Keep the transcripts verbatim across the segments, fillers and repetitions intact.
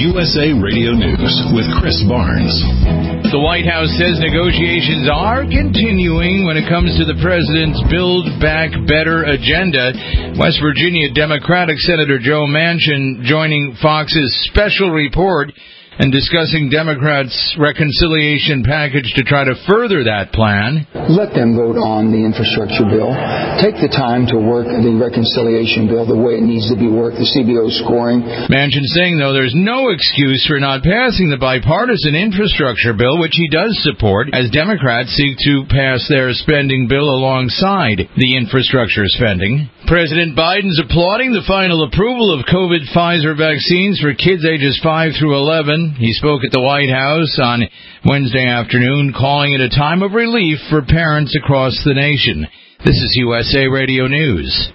U S A Radio News with Chris Barnes. The White House says negotiations are continuing when it comes to the president's Build Back Better agenda. West Virginia Democratic Senator Joe Manchin joining Fox's special report and discussing Democrats' reconciliation package to try to further that plan. Let them vote on the infrastructure bill. Take the time to work the reconciliation bill the way it needs to be worked, the C B O scoring. Manchin saying, though, there's no excuse for not passing the bipartisan infrastructure bill, which he does support, as Democrats seek to pass their spending bill alongside the infrastructure spending. President Biden's applauding the final approval of COVID Pfizer vaccines for kids ages five through eleven. He spoke at the White House on Wednesday afternoon, calling it a time of relief for parents across the nation. This is U S A Radio News.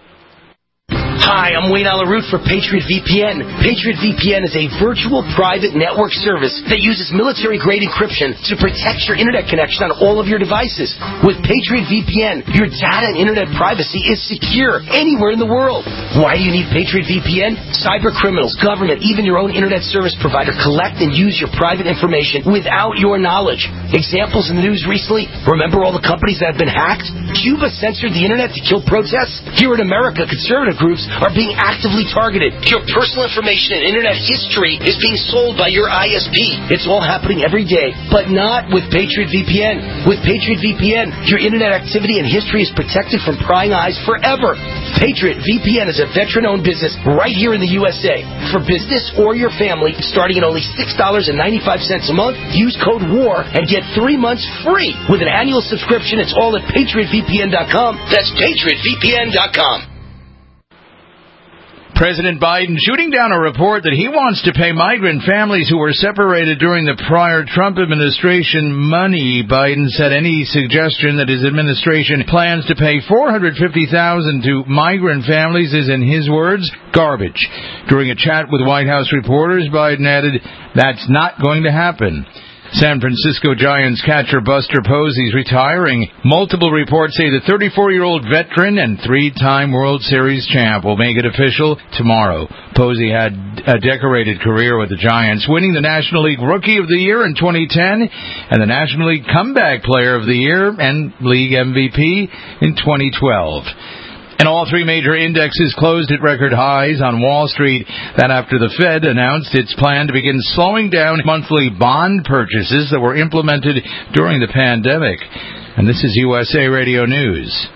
Hi, I'm Wayne Alaroot for Patriot V P N. Patriot V P N is a virtual private network service that uses military-grade encryption to protect your internet connection on all of your devices. With Patriot V P N, your data and internet privacy is secure anywhere in the world. Why do you need Patriot V P N? Cyber criminals, government, even your own internet service provider collect and use your private information without your knowledge. Examples in the news recently, remember all the companies that have been hacked? Cuba censored the internet to kill protests? Here in America, conservative groups are being actively targeted. Your personal information and internet history is being sold by your I S P. It's all happening every day, but not with Patriot V P N. With Patriot V P N, your internet activity and history is protected from prying eyes forever. Patriot V P N is a veteran-owned business right here in the U S A. For business or your family, starting at only six dollars and ninety-five cents a month, use code WAR and get three months free. With an annual subscription, it's all at patriot v p n dot com. That's patriot v p n dot com. President Biden shooting down a report that he wants to pay migrant families who were separated during the prior Trump administration money. Biden said any suggestion that his administration plans to pay four hundred fifty thousand dollars to migrant families is, in his words, garbage. During a chat with White House reporters, Biden added, "That's not going to happen." San Francisco Giants catcher Buster Posey's retiring. Multiple reports say the thirty-four-year-old veteran and three-time World Series champ will make it official tomorrow. Posey had a decorated career with the Giants, winning the National League Rookie of the Year in twenty ten and the National League Comeback Player of the Year and League M V P in twenty twelve. And all three major indexes closed at record highs on Wall Street. That after the Fed announced its plan to begin slowing down monthly bond purchases that were implemented during the pandemic. And this is U S A Radio News.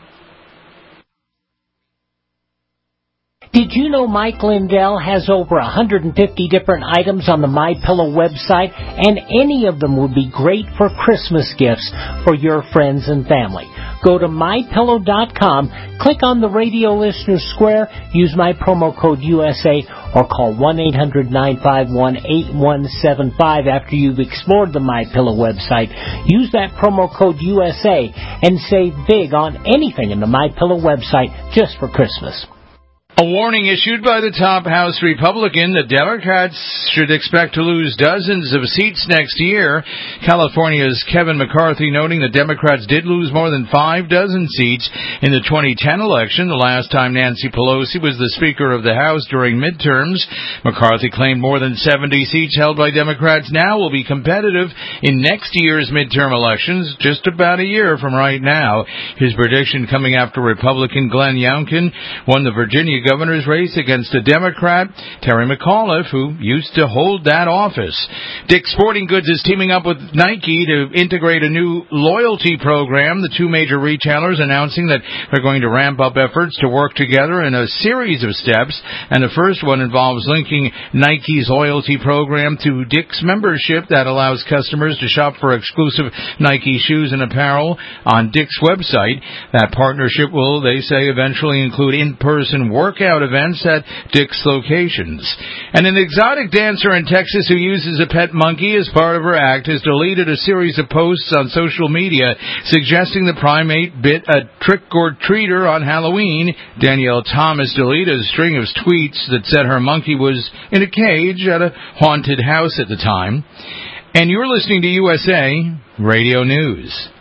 Did you know Mike Lindell has over one hundred fifty different items on the MyPillow website, and any of them would be great for Christmas gifts for your friends and family? Go to my pillow dot com, click on the radio listener square, use my promo code U S A, or call one eight hundred nine five one eight one seven five after you've explored the MyPillow website. Use that promo code U S A and save big on anything in the MyPillow website just for Christmas. A warning issued by the top House Republican that Democrats should expect to lose dozens of seats next year. California's Kevin McCarthy noting that Democrats did lose more than five dozen seats in the twenty ten election, the last time Nancy Pelosi was the Speaker of the House during midterms. McCarthy claimed more than seventy seats held by Democrats now will be competitive in next year's midterm elections, just about a year from right now. His prediction coming after Republican Glenn Youngkin won the Virginia governor's race against a Democrat, Terry McAuliffe, who used to hold that office. Dick's Sporting Goods is teaming up with Nike to integrate a new loyalty program. The two major retailers announcing that they're going to ramp up efforts to work together in a series of steps, and the first one involves linking Nike's loyalty program to Dick's membership that allows customers to shop for exclusive Nike shoes and apparel on Dick's website. That partnership will, they say, eventually include in-person work workout events at Dick's locations. And an exotic dancer in Texas who uses a pet monkey as part of her act has deleted a series of posts on social media suggesting the primate bit a trick-or-treater on Halloween. Danielle Thomas deleted a string of tweets that said her monkey was in a cage at a haunted house at the time. And you're listening to U S A Radio News.